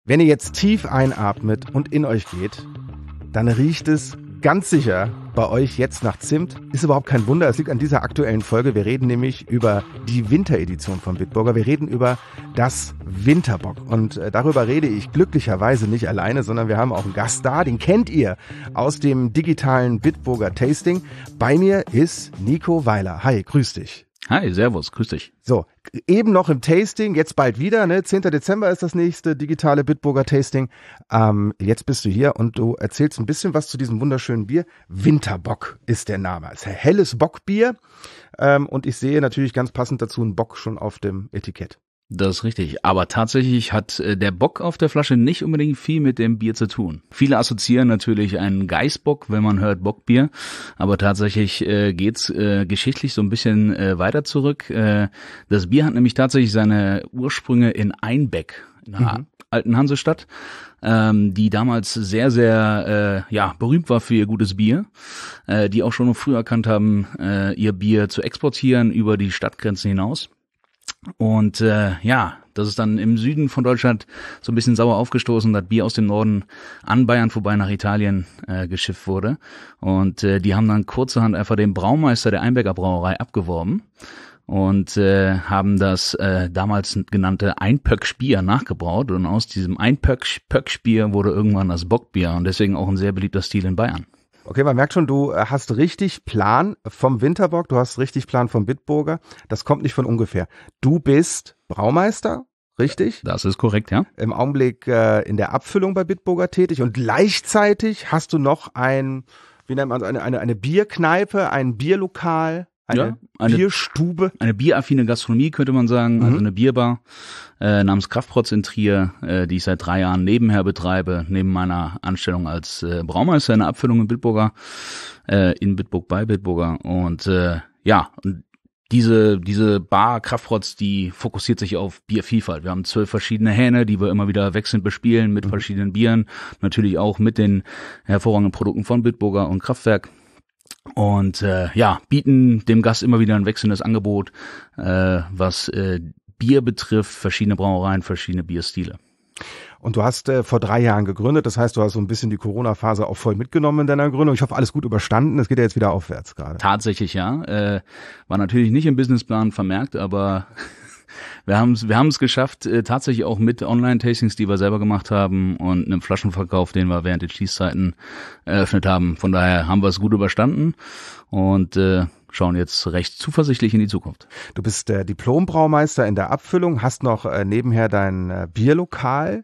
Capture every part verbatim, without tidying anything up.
Wenn ihr jetzt tief einatmet und in euch geht, dann riecht es ganz sicher bei euch jetzt nach Zimt. Ist überhaupt kein Wunder, es liegt an dieser aktuellen Folge. Wir reden nämlich über die Winteredition von Bitburger. Wir reden über das Winterbock. Und äh, darüber rede ich glücklicherweise nicht alleine, sondern wir haben auch einen Gast da, den kennt ihr aus dem digitalen Bitburger Tasting. Bei mir ist Nico Weiler. Hi, grüß dich. Hi, servus, grüß dich. So, eben noch im Tasting, jetzt bald wieder, ne? zehnter Dezember ist das nächste digitale Bitburger Tasting. Ähm, jetzt bist du hier und du erzählst ein bisschen was zu diesem wunderschönen Bier. Winterbock ist der Name. Es ist ein helles Bockbier. Ähm, und ich sehe natürlich ganz passend dazu einen Bock schon auf dem Etikett. Das ist richtig, aber tatsächlich hat äh, der Bock auf der Flasche nicht unbedingt viel mit dem Bier zu tun. Viele assoziieren natürlich einen Geißbock, wenn man hört Bockbier, aber tatsächlich äh, geht's äh, geschichtlich so ein bisschen äh, weiter zurück. Äh, das Bier hat nämlich tatsächlich seine Ursprünge in Einbeck, in einer mhm. alten Hansestadt, ähm, die damals sehr, sehr äh, ja berühmt war für ihr gutes Bier, äh, die auch schon früh erkannt haben, äh, ihr Bier zu exportieren über die Stadtgrenzen hinaus. Und äh, ja, das ist dann im Süden von Deutschland so ein bisschen sauer aufgestoßen, dass Bier aus dem Norden an Bayern vorbei nach Italien äh, geschifft wurde. Und äh, die haben dann kurzerhand einfach den Braumeister der Einbecker Brauerei abgeworben und äh, haben das äh, damals genannte Einpöcksch-Bier nachgebraut. Und aus diesem Einpöcksch-Bier wurde irgendwann das Bockbier und deswegen auch ein sehr beliebter Stil in Bayern. Okay, man merkt schon, du hast richtig Plan vom Winterbock, du hast richtig Plan vom Bitburger. Das kommt nicht von ungefähr. Du bist Braumeister, richtig? Das ist korrekt, ja. Im Augenblick äh, in der Abfüllung bei Bitburger tätig und gleichzeitig hast du noch ein, wie nennt man es, eine, eine, eine Bierkneipe, ein Bierlokal, eine, ja, eine Bierstube. Eine bieraffine Gastronomie, könnte man sagen, mhm. also eine Bierbar äh, namens Kraftprotz in Trier, äh, die ich seit drei Jahren nebenher betreibe, neben meiner Anstellung als äh, Braumeister in der Abfüllung in Bitburger, äh, in Bitburg bei Bitburger. Und äh, ja, und diese diese Bar Kraftprotz, die fokussiert sich auf Biervielfalt. Wir haben zwölf verschiedene Hähne, die wir immer wieder wechselnd bespielen mit mhm. verschiedenen Bieren, natürlich auch mit den hervorragenden Produkten von Bitburger und Kraftwerk. Und äh, ja, bieten dem Gast immer wieder ein wechselndes Angebot, äh, was äh, Bier betrifft, verschiedene Brauereien, verschiedene Bierstile. Und du hast äh, vor drei Jahren gegründet, das heißt, du hast so ein bisschen die Corona-Phase auch voll mitgenommen in deiner Gründung. Ich hoffe, alles gut überstanden, es geht ja jetzt wieder aufwärts gerade. Tatsächlich, ja. Äh, war natürlich nicht im Businessplan vermerkt, aber wir haben es wir haben es geschafft, äh, tatsächlich auch mit Online-Tastings, die wir selber gemacht haben und einem Flaschenverkauf, den wir während der Schließzeiten eröffnet haben. Von daher haben wir es gut überstanden und äh, schauen jetzt recht zuversichtlich in die Zukunft. Du bist der Diplom-Braumeister in der Abfüllung, hast noch äh, nebenher dein äh, Bierlokal.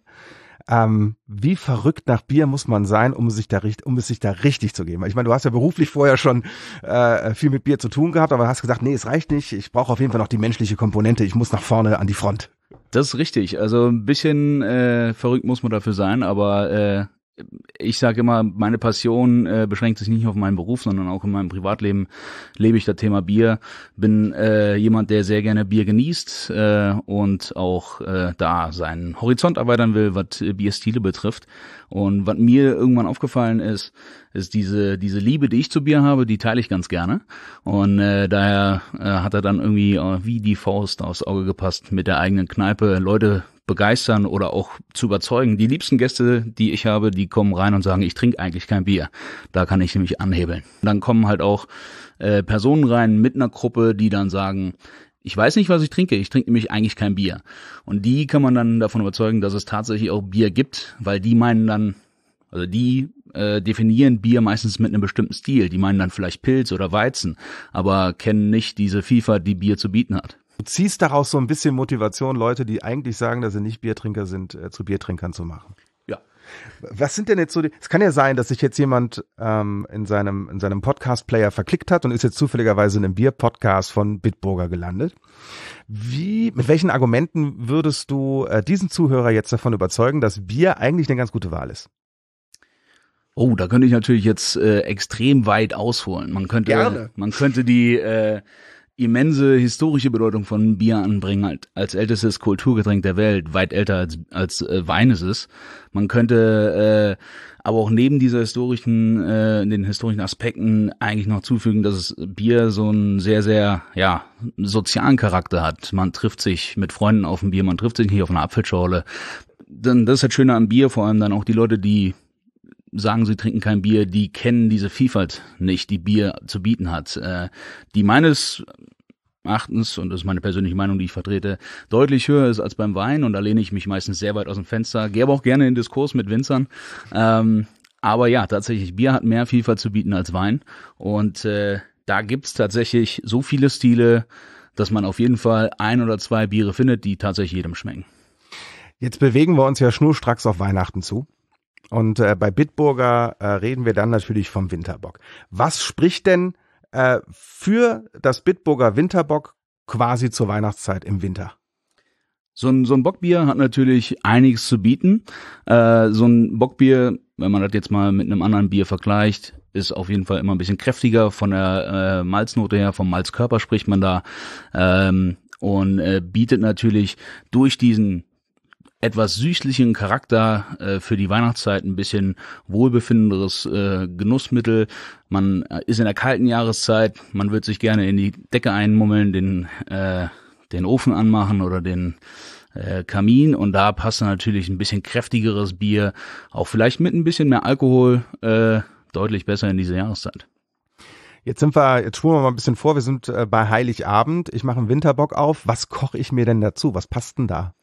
Ähm, wie verrückt nach Bier muss man sein, um sich da um es sich da richtig zu geben? Ich meine, du hast ja beruflich vorher schon äh, viel mit Bier zu tun gehabt, aber hast gesagt, nee, es reicht nicht. Ich brauche auf jeden Fall noch die menschliche Komponente. Ich muss nach vorne an die Front. Das ist richtig. Also ein bisschen äh, verrückt muss man dafür sein, aber äh, ich sage immer, meine Passion äh, beschränkt sich nicht auf meinen Beruf, sondern auch in meinem Privatleben lebe ich das Thema Bier. Bin äh, jemand, der sehr gerne Bier genießt äh, und auch äh, da seinen Horizont erweitern will, was äh, Bierstile betrifft. Und was mir irgendwann aufgefallen ist, ist diese diese Liebe, die ich zu Bier habe, die teile ich ganz gerne. Und äh, daher äh, hat er dann irgendwie äh, wie die Faust aufs Auge gepasst, mit der eigenen Kneipe Leute begeistern oder auch zu überzeugen. Die liebsten Gäste, die ich habe, die kommen rein und sagen, ich trinke eigentlich kein Bier. Da kann ich nämlich anhebeln. Dann kommen halt auch äh, Personen rein mit einer Gruppe, die dann sagen, ich weiß nicht, was ich trinke, ich trinke nämlich eigentlich kein Bier. Und die kann man dann davon überzeugen, dass es tatsächlich auch Bier gibt, weil die meinen dann, also die äh, definieren Bier meistens mit einem bestimmten Stil. Die meinen dann vielleicht Pilz oder Weizen, aber kennen nicht diese Vielfalt, die Bier zu bieten hat. Du ziehst daraus so ein bisschen Motivation, Leute, die eigentlich sagen, dass sie nicht Biertrinker sind, äh, zu Biertrinkern zu machen. Ja. Was sind denn jetzt so die, es kann ja sein, dass sich jetzt jemand ähm, in seinem in seinem Podcast-Player verklickt hat und ist jetzt zufälligerweise in einem Bier-Podcast von Bitburger gelandet. Wie, mit welchen Argumenten würdest du äh, diesen Zuhörer jetzt davon überzeugen, dass Bier eigentlich eine ganz gute Wahl ist? Oh, da könnte ich natürlich jetzt äh, extrem weit ausholen. Man könnte, Gerne. man könnte die äh, immense historische Bedeutung von Bier anbringen, als, als ältestes Kulturgetränk der Welt, weit älter als, als äh, Wein ist es. Man könnte äh, aber auch neben dieser historischen, äh, den historischen Aspekten eigentlich noch zufügen, dass es Bier so einen sehr, sehr, ja, sozialen Charakter hat. Man trifft sich mit Freunden auf ein Bier, man trifft sich nicht auf einer Apfelschorle. dann das ist das Schöne am Bier, vor allem dann auch die Leute, die sagen, sie trinken kein Bier, die kennen diese Vielfalt nicht, die Bier zu bieten hat. Äh, die meines Erachtens, und das ist meine persönliche Meinung, die ich vertrete, deutlich höher ist als beim Wein, und da lehne ich mich meistens sehr weit aus dem Fenster, gehe aber auch gerne in Diskurs mit Winzern. Ähm, aber ja, tatsächlich, Bier hat mehr Vielfalt zu bieten als Wein, und äh, da gibt's tatsächlich so viele Stile, dass man auf jeden Fall ein oder zwei Biere findet, die tatsächlich jedem schmecken. Jetzt bewegen wir uns ja schnurstracks auf Weihnachten zu. Und äh, bei Bitburger äh, reden wir dann natürlich vom Winterbock. Was spricht denn äh, für das Bitburger Winterbock quasi zur Weihnachtszeit im Winter? So ein, so ein Bockbier hat natürlich einiges zu bieten. Äh, so ein Bockbier, wenn man das jetzt mal mit einem anderen Bier vergleicht, ist auf jeden Fall immer ein bisschen kräftiger von der äh, Malznote her, vom Malzkörper spricht man da, ähm, und äh, bietet natürlich durch diesen etwas süßlichen Charakter äh, für die Weihnachtszeit ein bisschen wohlbefindenderes äh, Genussmittel. Man äh, ist in der kalten Jahreszeit, man wird sich gerne in die Decke einmummeln, den äh, den Ofen anmachen oder den äh, Kamin, und da passt dann natürlich ein bisschen kräftigeres Bier, auch vielleicht mit ein bisschen mehr Alkohol, äh, deutlich besser in diese Jahreszeit. Jetzt sind wir, jetzt spulen wir mal ein bisschen vor, wir sind äh, bei Heiligabend, ich mache einen Winterbock auf, was koche ich mir denn dazu, was passt denn da?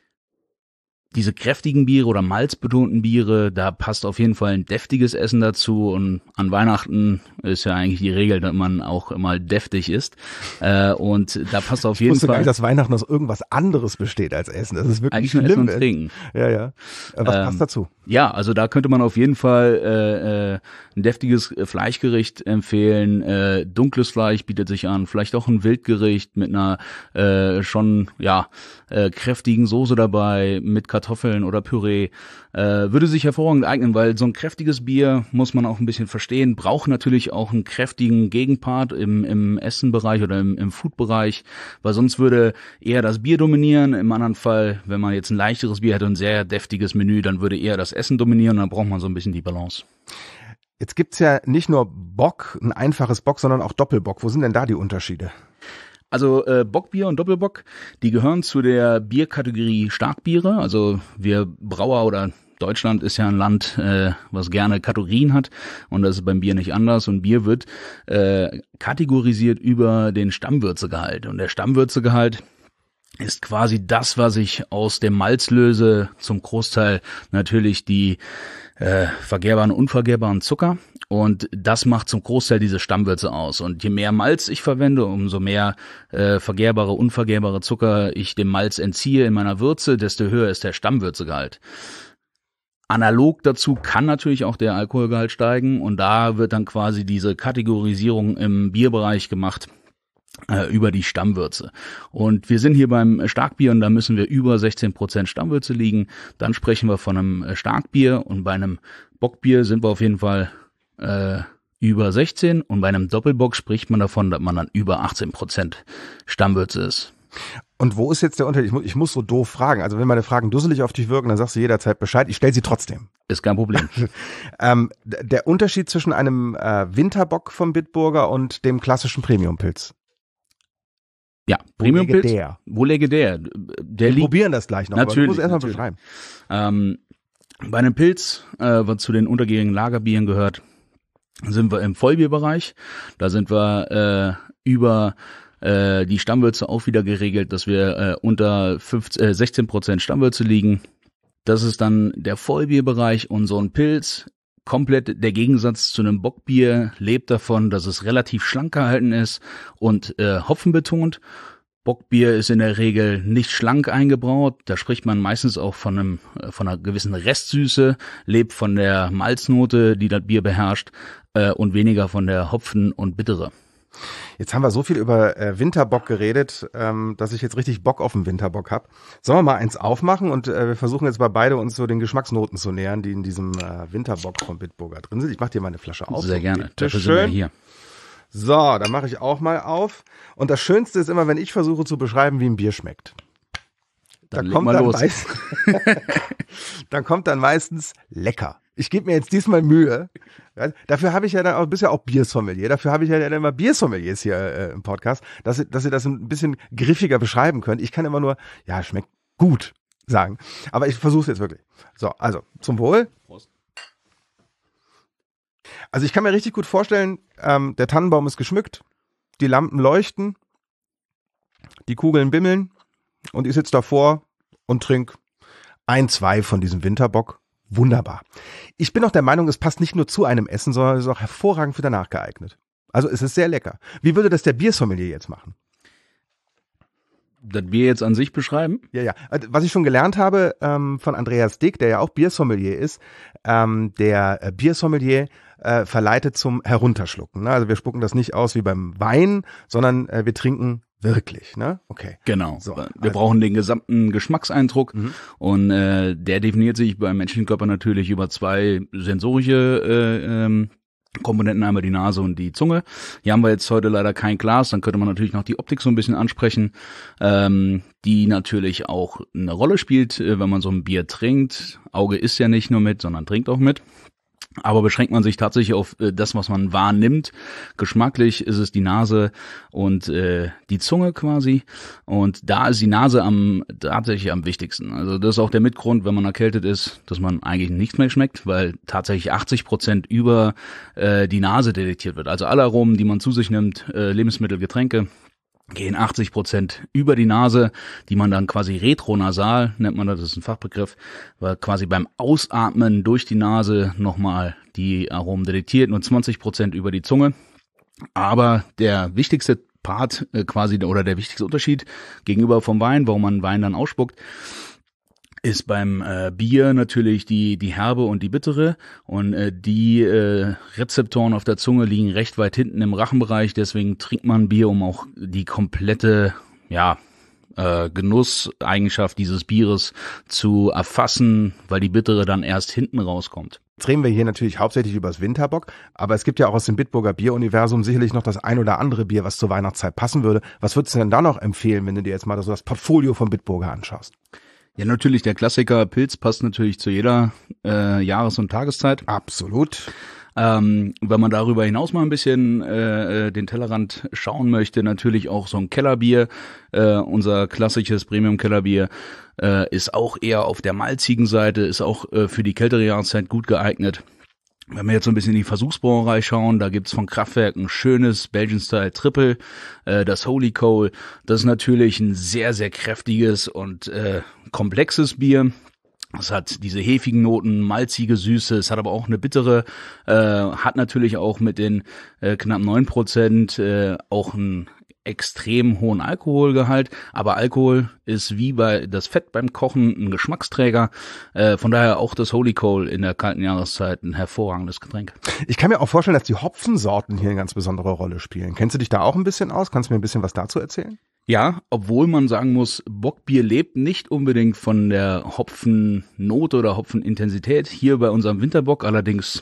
Diese kräftigen Biere oder malzbetonten Biere, da passt auf jeden Fall ein deftiges Essen dazu, und an Weihnachten ist ja eigentlich die Regel, dass man auch immer deftig isst, äh, und da passt auf jeden ich wusste Fall... gar nicht, dass Weihnachten aus irgendwas anderes besteht als Essen, das ist wirklich eigentlich nur schlimm. Essen und Trinken. Ja, ja. Was ähm, passt dazu? Ja, also da könnte man auf jeden Fall äh, äh, ein deftiges Fleischgericht empfehlen, äh, dunkles Fleisch bietet sich an, vielleicht auch ein Wildgericht mit einer äh, schon ja äh, kräftigen Soße dabei, mit Kartoffeln oder Püree, äh, würde sich hervorragend eignen, weil so ein kräftiges Bier, muss man auch ein bisschen verstehen, braucht natürlich auch einen kräftigen Gegenpart im, im Essenbereich oder im, im Foodbereich, weil sonst würde eher das Bier dominieren. Im anderen Fall, wenn man jetzt ein leichteres Bier hätte, ein sehr deftiges Menü, dann würde eher das Essen dominieren, dann braucht man so ein bisschen die Balance. Jetzt gibt's ja nicht nur Bock, ein einfaches Bock, sondern auch Doppelbock. Wo sind denn da die Unterschiede? Also äh, Bockbier und Doppelbock, die gehören zu der Bierkategorie Starkbiere. Also wir Brauer oder Deutschland ist ja ein Land, äh, was gerne Kategorien hat, und das ist beim Bier nicht anders. Und Bier wird äh, kategorisiert über den Stammwürzegehalt. Und der Stammwürzegehalt ist quasi das, was ich aus dem Malz löse, zum Großteil natürlich die äh, vergärbaren und unvergärbaren Zucker, und das macht zum Großteil diese Stammwürze aus. Und je mehr Malz ich verwende, umso mehr äh, vergärbare, unvergärbare Zucker ich dem Malz entziehe in meiner Würze, desto höher ist der Stammwürzegehalt. Analog dazu kann natürlich auch der Alkoholgehalt steigen, und da wird dann quasi diese Kategorisierung im Bierbereich gemacht äh, über die Stammwürze. Und wir sind hier beim Starkbier, und da müssen wir über sechzehn Prozent Stammwürze liegen. Dann sprechen wir von einem Starkbier, und bei einem Bockbier sind wir auf jeden Fall äh, über sechzehn, und bei einem Doppelbock spricht man davon, dass man dann über achtzehn Prozent Stammwürze ist. Und wo ist jetzt der Unterschied? Ich muss, ich muss so doof fragen. Also wenn meine Fragen dusselig auf dich wirken, dann sagst du jederzeit Bescheid. Ich stelle sie trotzdem. Ist kein Problem. ähm, der Unterschied zwischen einem äh, Winterbock vom Bitburger und dem klassischen Premiumpilz. Ja, Premiumpilz. Wo läge der? Wo läge der? Der Wir liegt, probieren das gleich noch, natürlich, aber du musst erstmal natürlich. beschreiben. Ähm, bei einem Pilz, äh, was zu den untergärigen Lagerbieren gehört, sind wir im Vollbierbereich. Da sind wir äh, über äh, die Stammwürze auch wieder geregelt, dass wir äh, unter fünfzehn, äh, sechzehn Prozent Stammwürze liegen. Das ist dann der Vollbierbereich, und so ein Pilz, komplett der Gegensatz zu einem Bockbier, lebt davon, dass es relativ schlank gehalten ist und äh, hopfenbetont. Bockbier ist in der Regel nicht schlank eingebraut, da spricht man meistens auch von einem von einer gewissen Restsüße, lebt von der Malznote, die das Bier beherrscht, äh, und weniger von der Hopfen- und Bittere. Jetzt haben wir so viel über äh, Winterbock geredet, ähm, dass ich jetzt richtig Bock auf den Winterbock habe. Sollen wir mal eins aufmachen, und äh, wir versuchen jetzt bei beide uns so den Geschmacksnoten zu nähern, die in diesem äh, Winterbock vom Bitburger drin sind. Ich mache dir mal eine Flasche auf. Sehr gerne, Bitte dafür sind wir hier. So, dann mache ich auch mal auf. Und das Schönste ist immer, wenn ich versuche zu beschreiben, wie ein Bier schmeckt. Dann da kommt mal dann, los. Meist, dann kommt dann meistens lecker. Ich gebe mir jetzt diesmal Mühe. Ja, dafür habe ich ja dann auch, bist ja auch Biersommelier. Dafür habe ich ja dann immer Biersommeliers hier äh, im Podcast, dass, dass ihr das ein bisschen griffiger beschreiben könnt. Ich kann immer nur, ja, schmeckt gut. sagen. Aber ich versuche es jetzt wirklich. So, also zum Wohl. Prost. Also ich kann mir richtig gut vorstellen, ähm, der Tannenbaum ist geschmückt, die Lampen leuchten, die Kugeln bimmeln und ich sitze davor und trinke ein, zwei von diesem Winterbock. Wunderbar. Ich bin auch der Meinung, es passt nicht nur zu einem Essen, sondern es ist auch hervorragend für danach geeignet. Also es ist sehr lecker. Wie würde das der Biersommelier jetzt machen? Das Bier jetzt an sich beschreiben? Ja, ja. Was ich schon gelernt habe ähm, von Andreas Dick, der ja auch Biersommelier ist, ähm, der äh, Biersommelier äh, verleitet zum Herunterschlucken. Ne? Also wir spucken das nicht aus wie beim Wein, sondern äh, wir trinken wirklich, ne? Okay. Genau. So, wir also. brauchen den gesamten Geschmackseindruck Mhm. und äh, der definiert sich beim menschlichen Körper natürlich über zwei sensorische äh, ähm, Komponenten, einmal die Nase und die Zunge. Hier haben wir jetzt heute leider kein Glas, dann könnte man natürlich noch die Optik so ein bisschen ansprechen, ähm, die natürlich auch eine Rolle spielt, äh, wenn man so ein Bier trinkt. Auge isst ja nicht nur mit, sondern trinkt auch mit. Aber beschränkt man sich tatsächlich auf äh, das, was man wahrnimmt. Geschmacklich ist es die Nase und äh, die Zunge quasi. Und da ist die Nase am tatsächlich am wichtigsten. Also das ist auch der Mitgrund, wenn man erkältet ist, dass man eigentlich nichts mehr schmeckt, weil tatsächlich achtzig Prozent über äh, die Nase detektiert wird. Also alle Aromen, die man zu sich nimmt, äh, Lebensmittel, Getränke, gehen achtzig Prozent über die Nase, die man dann quasi retronasal, nennt man das, das ist ein Fachbegriff, weil quasi beim Ausatmen durch die Nase nochmal die Aromen detektiert, nur zwanzig Prozent über die Zunge. Aber der wichtigste Part äh, quasi oder der wichtigste Unterschied gegenüber vom Wein, warum man Wein dann ausspuckt, ist beim äh, Bier natürlich die die herbe und die bittere und äh, die äh, Rezeptoren auf der Zunge liegen recht weit hinten im Rachenbereich, deswegen trinkt man Bier, um auch die komplette ja äh, Genusseigenschaft dieses Bieres zu erfassen, weil die bittere dann erst hinten rauskommt. Jetzt reden wir hier natürlich hauptsächlich über das Winterbock, aber es gibt ja auch aus dem Bitburger Bieruniversum sicherlich noch das ein oder andere Bier, was zur Weihnachtszeit passen würde. Was würdest du denn da noch empfehlen, wenn du dir jetzt mal so das Portfolio vom Bitburger anschaust? Ja, natürlich, der Klassiker Pilz passt natürlich zu jeder äh, Jahres- und Tageszeit. Absolut. Ähm, wenn man darüber hinaus mal ein bisschen äh, den Tellerrand schauen möchte, natürlich auch so ein Kellerbier. Äh, unser klassisches Premium-Kellerbier äh, ist auch eher auf der malzigen Seite, ist auch äh, für die kältere Jahreszeit gut geeignet. Wenn wir jetzt so ein bisschen in die Versuchsbrauerei schauen, da gibt's von Kraftwerk ein schönes Belgian-Style Triple, äh, das Holy Coal. Das ist natürlich ein sehr, sehr kräftiges und äh, komplexes Bier. Es hat diese hefigen Noten, malzige Süße, es hat aber auch eine bittere, äh, hat natürlich auch mit den äh, knapp neun Prozent äh, auch einen extrem hohen Alkoholgehalt, aber Alkohol ist wie bei das Fett beim Kochen ein Geschmacksträger, äh, von daher auch das Holy Coal in der kalten Jahreszeit ein hervorragendes Getränk. Ich kann mir auch vorstellen, dass die Hopfensorten hier eine ganz besondere Rolle spielen. Kennst du dich da auch ein bisschen aus? Kannst du mir ein bisschen was dazu erzählen? Ja, obwohl man sagen muss, Bockbier lebt nicht unbedingt von der Hopfennote oder Hopfenintensität. Hier bei unserem Winterbock allerdings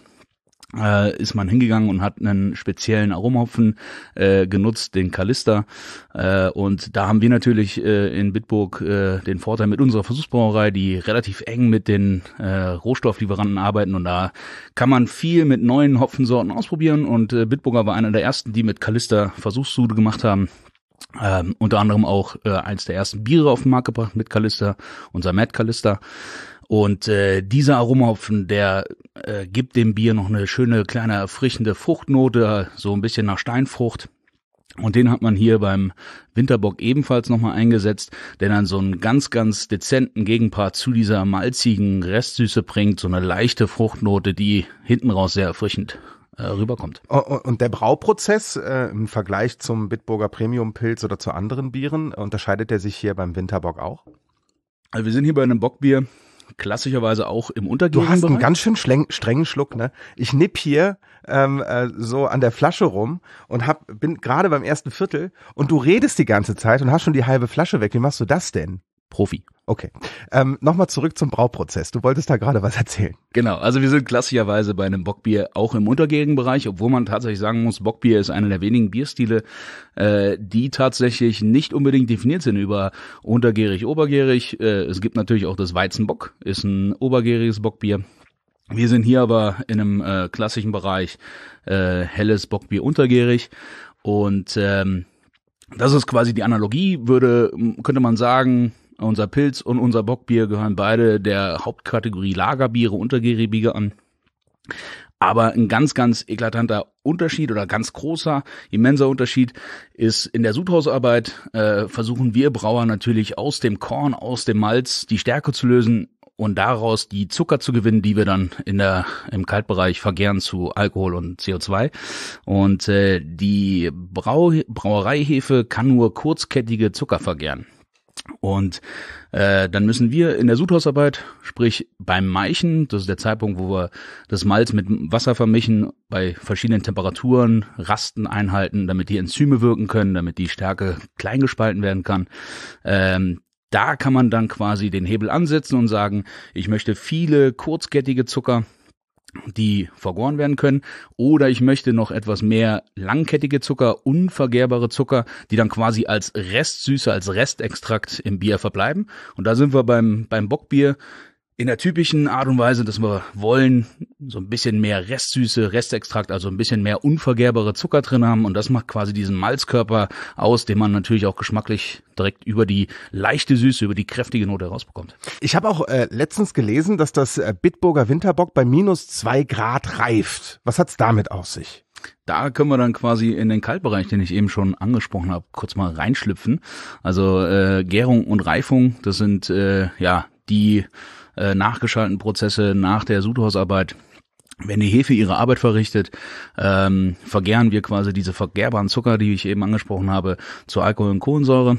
äh, ist man hingegangen und hat einen speziellen Aromahopfen äh, genutzt, den Kalista. Äh, und da haben wir natürlich äh, in Bitburg äh, den Vorteil mit unserer Versuchsbrauerei, die relativ eng mit den äh, Rohstofflieferanten arbeiten. Und da kann man viel mit neuen Hopfensorten ausprobieren. Und äh, Bitburger war einer der ersten, die mit Kalista Versuchssude gemacht haben. Ähm, unter anderem auch äh, eins der ersten Biere auf den Markt gebracht mit Kalista, unser Mad Kalista. Und äh, dieser Aromahopfen, der äh, gibt dem Bier noch eine schöne, kleine, erfrischende Fruchtnote, so ein bisschen nach Steinfrucht. Und den hat man hier beim Winterbock ebenfalls nochmal eingesetzt, der dann so einen ganz, ganz dezenten Gegenpart zu dieser malzigen Restsüße bringt, so eine leichte Fruchtnote, die hinten raus sehr erfrischend äh, rüberkommt. Und der Brauprozess äh, im Vergleich zum Bitburger Premium-Pilz oder zu anderen Bieren, unterscheidet der sich hier beim Winterbock auch? Also wir sind hier bei einem Bockbier, klassischerweise auch im untergärigen Bereich. Du hast einen ganz schön schleng, strengen Schluck, ne? Ich nipp hier ähm, äh, so an der Flasche rum und hab, bin gerade beim ersten Viertel und du redest die ganze Zeit und hast schon die halbe Flasche weg. Wie machst du das denn? Profi. Okay. Ähm, Nochmal zurück zum Brauprozess. Du wolltest da gerade was erzählen. Genau, also wir sind klassischerweise bei einem Bockbier auch im untergärigen Bereich, obwohl man tatsächlich sagen muss, Bockbier ist einer der wenigen Bierstile, äh, die tatsächlich nicht unbedingt definiert sind über untergärig, obergärig. Äh, es gibt natürlich auch das Weizenbock, ist ein obergäriges Bockbier. Wir sind hier aber in einem äh, klassischen Bereich äh, helles Bockbier untergärig und ähm, das ist quasi die Analogie, würde könnte man sagen, unser Pilz und unser Bockbier gehören beide der Hauptkategorie Lagerbiere, untergärige Biere an. Aber ein ganz, ganz eklatanter Unterschied oder ganz großer, immenser Unterschied ist in der Sudhausarbeit äh, versuchen wir Brauer natürlich aus dem Korn, aus dem Malz die Stärke zu lösen und daraus die Zucker zu gewinnen, die wir dann in der im Kaltbereich vergären zu Alkohol und C O zwei. Und äh, die Brau, Brauereihefe kann nur kurzkettige Zucker vergären. Und äh, dann müssen wir in der Sudhausarbeit, sprich beim Maichen, das ist der Zeitpunkt, wo wir das Malz mit Wasser vermischen, bei verschiedenen Temperaturen Rasten einhalten, damit die Enzyme wirken können, damit die Stärke klein gespalten werden kann. Ähm, da kann man dann quasi den Hebel ansetzen und sagen, ich möchte viele kurzkettige Zucker, die vergoren werden können, oder ich möchte noch etwas mehr langkettige Zucker, unvergärbare Zucker, die dann quasi als Restsüße, als Restextrakt im Bier verbleiben. Und da sind wir beim beim Bockbier in der typischen Art und Weise, dass wir wollen so ein bisschen mehr Restsüße, Restextrakt, also ein bisschen mehr unvergärbare Zucker drin haben, und das macht quasi diesen Malzkörper aus, den man natürlich auch geschmacklich direkt über die leichte Süße, über die kräftige Note rausbekommt. Ich habe auch äh, letztens gelesen, dass das äh, Bitburger Winterbock bei minus zwei Grad reift. Was hat's damit auf sich? Da können wir dann quasi in den Kaltbereich, den ich eben schon angesprochen habe, kurz mal reinschlüpfen. Also äh, Gärung und Reifung, das sind äh, ja die äh, nachgeschalteten Prozesse nach der Sudhausarbeit. Wenn die Hefe ihre Arbeit verrichtet, ähm, vergären wir quasi diese vergärbaren Zucker, die ich eben angesprochen habe, zu Alkohol und Kohlensäure.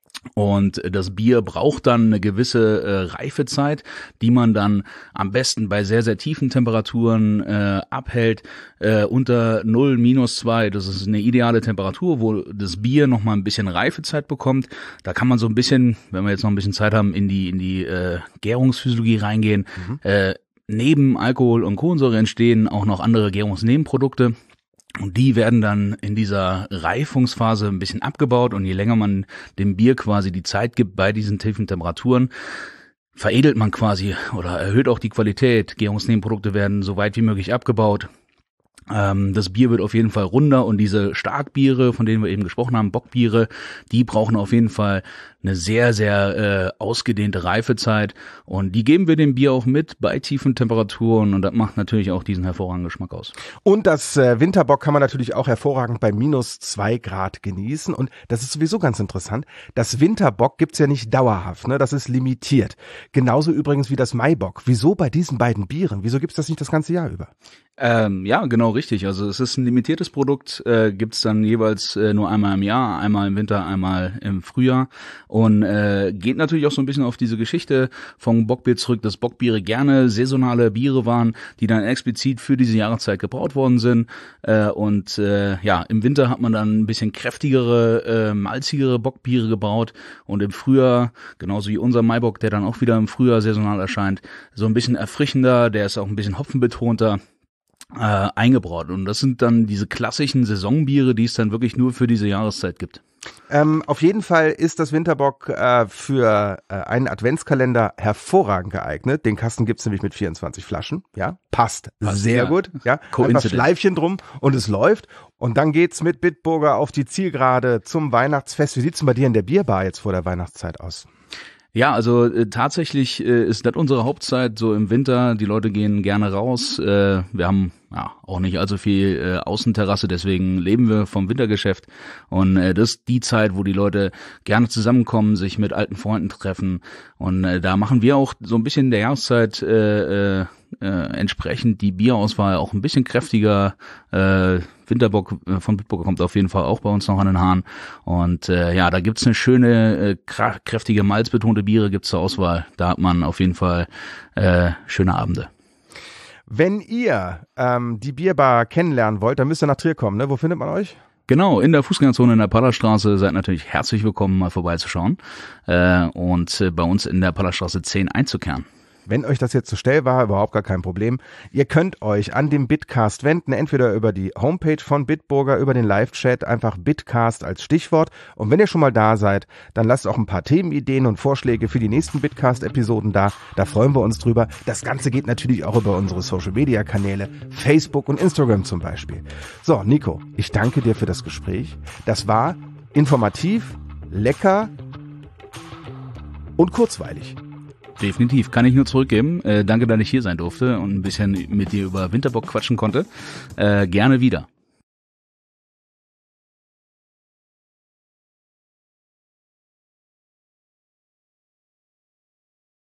Und das Bier braucht dann eine gewisse äh, Reifezeit, die man dann am besten bei sehr, sehr tiefen Temperaturen äh, abhält, äh, unter null, minus zwei. Das ist eine ideale Temperatur, wo das Bier nochmal ein bisschen Reifezeit bekommt. Da kann man so ein bisschen, wenn wir jetzt noch ein bisschen Zeit haben, in die in die äh, Gärungsphysiologie reingehen. Mhm. Äh, neben Alkohol und Kohlensäure entstehen auch noch andere Gärungsnebenprodukte. Und die werden dann in dieser Reifungsphase ein bisschen abgebaut, und je länger man dem Bier quasi die Zeit gibt bei diesen tiefen Temperaturen, veredelt man quasi oder erhöht auch die Qualität. Gärungsnebenprodukte werden so weit wie möglich abgebaut. Ähm, das Bier wird auf jeden Fall runder, und diese Starkbiere, von denen wir eben gesprochen haben, Bockbiere, die brauchen auf jeden Fall eine sehr, sehr äh, ausgedehnte Reifezeit, und die geben wir dem Bier auch mit bei tiefen Temperaturen, und das macht natürlich auch diesen hervorragenden Geschmack aus. Und das äh, Winterbock kann man natürlich auch hervorragend bei minus zwei Grad genießen, und das ist sowieso ganz interessant. Das Winterbock gibt's ja nicht dauerhaft, ne? Das ist limitiert. Genauso übrigens wie das Maibock. Wieso bei diesen beiden Bieren? Wieso gibt's das nicht das ganze Jahr über? Ähm, ja, genau richtig. Also es ist ein limitiertes Produkt, äh, gibt's dann jeweils äh, nur einmal im Jahr, einmal im Winter, einmal im Frühjahr, und äh, geht natürlich auch so ein bisschen auf diese Geschichte vom Bockbier zurück, dass Bockbiere gerne saisonale Biere waren, die dann explizit für diese Jahreszeit gebraut worden sind, äh, und äh, ja, im Winter hat man dann ein bisschen kräftigere, äh, malzigere Bockbiere gebraut, und im Frühjahr, genauso wie unser Maibock, der dann auch wieder im Frühjahr saisonal erscheint, so ein bisschen erfrischender, der ist auch ein bisschen hopfenbetonter, Äh, eingebraut. Und das sind dann diese klassischen Saisonbiere, die es dann wirklich nur für diese Jahreszeit gibt. Ähm, auf jeden Fall ist das Winterbock äh, für äh, einen Adventskalender hervorragend geeignet. Den Kasten gibt's nämlich mit vierundzwanzig Flaschen. Ja, passt, passt sehr ja. gut. Ja, einfach Schleifchen drum und es läuft. Und dann geht's mit Bitburger auf die Zielgerade zum Weihnachtsfest. Wie sieht's denn bei dir in der Bierbar jetzt vor der Weihnachtszeit aus? Ja, also äh, tatsächlich äh, ist das unsere Hauptzeit so im Winter. Die Leute gehen gerne raus. Äh, wir haben ja auch nicht allzu viel äh, Außenterrasse, deswegen leben wir vom Wintergeschäft. Und äh, das ist die Zeit, wo die Leute gerne zusammenkommen, sich mit alten Freunden treffen. Und äh, da machen wir auch so ein bisschen der Jahreszeit äh, äh, äh, entsprechend die Bierauswahl auch ein bisschen kräftiger. Äh, Winterbock äh, von Bitburger kommt auf jeden Fall auch bei uns noch an den Haaren. Und äh, ja, da gibt's eine schöne, äh, kräftige, malzbetonte Biere gibt's zur Auswahl. Da hat man auf jeden Fall äh, schöne Abende. Wenn ihr ähm, die Bierbar kennenlernen wollt, dann müsst ihr nach Trier kommen, ne? Wo findet man euch? Genau, in der Fußgängerzone in der Pallerstraße. Seid natürlich herzlich willkommen, mal vorbeizuschauen äh, und äh, bei uns in der Pallerstraße zehn einzukehren. Wenn euch das jetzt zu schnell war, überhaupt gar kein Problem. Ihr könnt euch an dem Bitcast wenden, entweder über die Homepage von Bitburger, über den Live-Chat, einfach Bitcast als Stichwort. Und wenn ihr schon mal da seid, dann lasst auch ein paar Themenideen und Vorschläge für die nächsten Bitcast-Episoden da. Da freuen wir uns drüber. Das Ganze geht natürlich auch über unsere Social-Media-Kanäle, Facebook und Instagram zum Beispiel. So, Nico, ich danke dir für das Gespräch. Das war informativ, lecker und kurzweilig. Definitiv, kann ich nur zurückgeben. Äh, danke, dass ich hier sein durfte und ein bisschen mit dir über Winterbock quatschen konnte. Äh, gerne wieder.